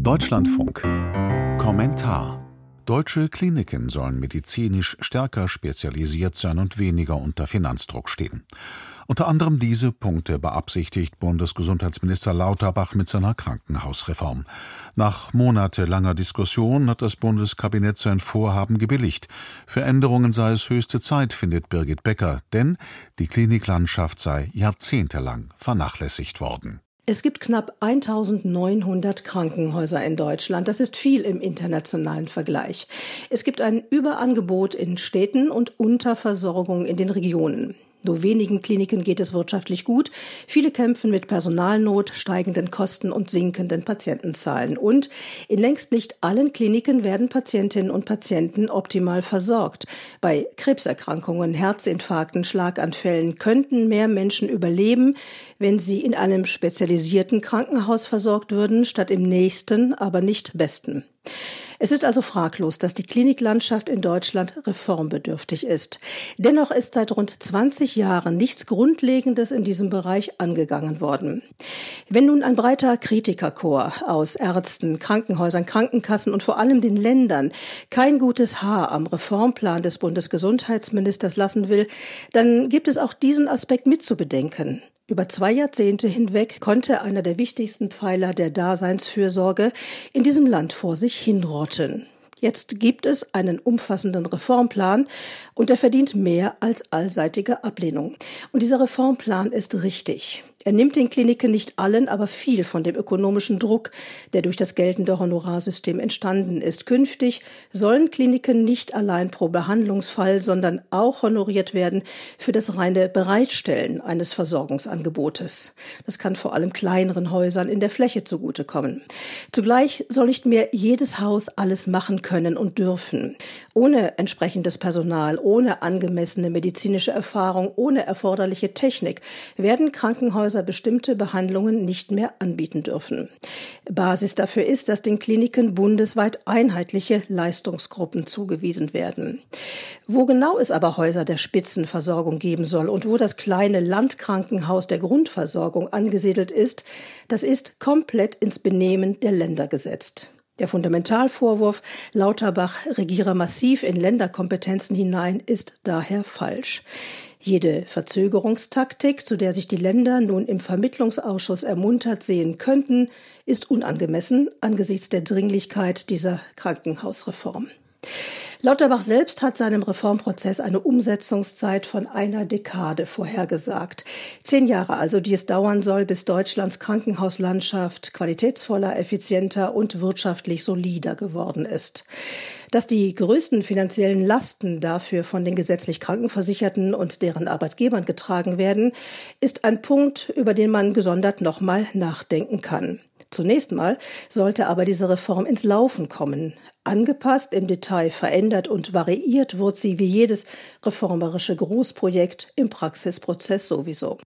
Deutschlandfunk. Kommentar: Deutsche Kliniken sollen medizinisch stärker spezialisiert sein und weniger unter Finanzdruck stehen. Unter anderem diese Punkte beabsichtigt Bundesgesundheitsminister Lauterbach mit seiner Krankenhausreform. Nach monatelanger Diskussion hat das Bundeskabinett sein Vorhaben gebilligt. Für Änderungen sei es höchste Zeit, findet Birgit Becker, denn die Kliniklandschaft sei jahrzehntelang vernachlässigt worden. Es gibt knapp 1900 Krankenhäuser in Deutschland. Das ist viel im internationalen Vergleich. Es gibt ein Überangebot in Städten und Unterversorgung in den Regionen. Nur wenigen Kliniken geht es wirtschaftlich gut. Viele kämpfen mit Personalnot, steigenden Kosten und sinkenden Patientenzahlen. Und in längst nicht allen Kliniken werden Patientinnen und Patienten optimal versorgt. Bei Krebserkrankungen, Herzinfarkten, Schlaganfällen könnten mehr Menschen überleben, wenn sie in einem spezialisierten Krankenhaus versorgt würden, statt im nächsten, aber nicht besten. Es ist also fraglos, dass die Kliniklandschaft in Deutschland reformbedürftig ist. Dennoch ist seit rund 20 Jahren nichts Grundlegendes in diesem Bereich angegangen worden. Wenn nun ein breiter Kritikerchor aus Ärzten, Krankenhäusern, Krankenkassen und vor allem den Ländern kein gutes Haar am Reformplan des Bundesgesundheitsministers lassen will, dann gibt es auch diesen Aspekt mitzubedenken. Über 2 Jahrzehnte hinweg konnte einer der wichtigsten Pfeiler der Daseinsfürsorge in diesem Land vor sich hinrotten. Jetzt gibt es einen umfassenden Reformplan und er verdient mehr als allseitige Ablehnung. Und dieser Reformplan ist richtig. Er nimmt den Kliniken nicht allen, aber viel von dem ökonomischen Druck, der durch das geltende Honorarsystem entstanden ist. Künftig sollen Kliniken nicht allein pro Behandlungsfall, sondern auch honoriert werden für das reine Bereitstellen eines Versorgungsangebotes. Das kann vor allem kleineren Häusern in der Fläche zugutekommen. Zugleich soll nicht mehr jedes Haus alles machen können und dürfen. Ohne entsprechendes Personal, ohne angemessene medizinische Erfahrung, ohne erforderliche Technik werden Krankenhäuser bestimmte Behandlungen nicht mehr anbieten dürfen. Basis dafür ist, dass den Kliniken bundesweit einheitliche Leistungsgruppen zugewiesen werden. Wo genau es aber Häuser der Spitzenversorgung geben soll und wo das kleine Landkrankenhaus der Grundversorgung angesiedelt ist, das ist komplett ins Benehmen der Länder gesetzt. Der Fundamentalvorwurf, Lauterbach regiere massiv in Länderkompetenzen hinein, ist daher falsch. Jede Verzögerungstaktik, zu der sich die Länder nun im Vermittlungsausschuss ermuntert sehen könnten, ist unangemessen angesichts der Dringlichkeit dieser Krankenhausreform. Lauterbach selbst hat seinem Reformprozess eine Umsetzungszeit von 1 Dekade vorhergesagt. 10 Jahre also, die es dauern soll, bis Deutschlands Krankenhauslandschaft qualitätsvoller, effizienter und wirtschaftlich solider geworden ist. Dass die größten finanziellen Lasten dafür von den gesetzlich Krankenversicherten und deren Arbeitgebern getragen werden, ist ein Punkt, über den man gesondert nochmal nachdenken kann. Zunächst mal sollte aber diese Reform ins Laufen kommen. Angepasst, im Detail verändert und variiert wird sie wie jedes reformerische Großprojekt im Praxisprozess sowieso.